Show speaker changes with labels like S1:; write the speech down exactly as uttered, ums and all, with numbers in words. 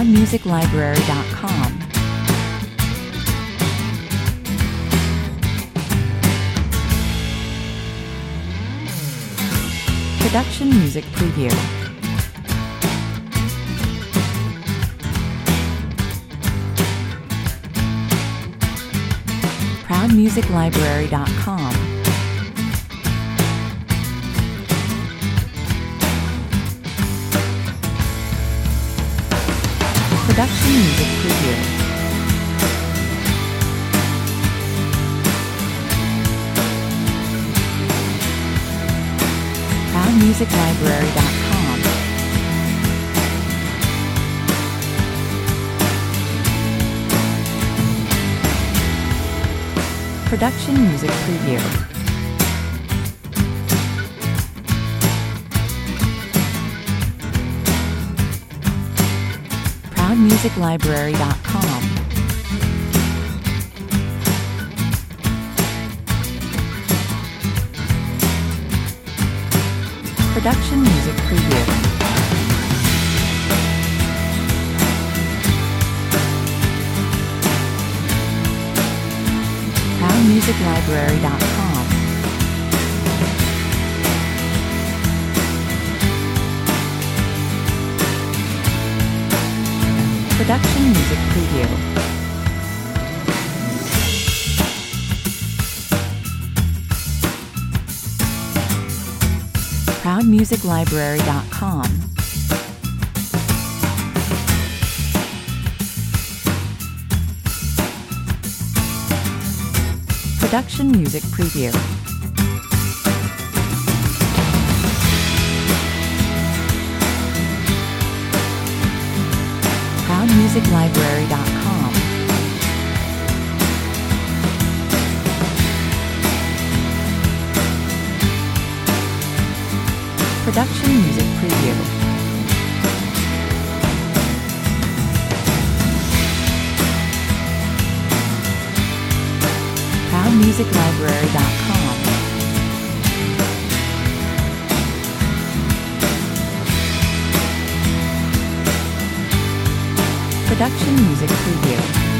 S1: proud music library dot com. Production Music Preview. proud music library dot com. Production Music Preview. proud music library dot com. Production Music Preview. proud music library dot com. Production Music Preview. proud music library dot com. Production Music Preview. proud music library dot com. Production Music Preview. proud music library dot com. Production Music Preview. proud music library dot com. Production Music Preview.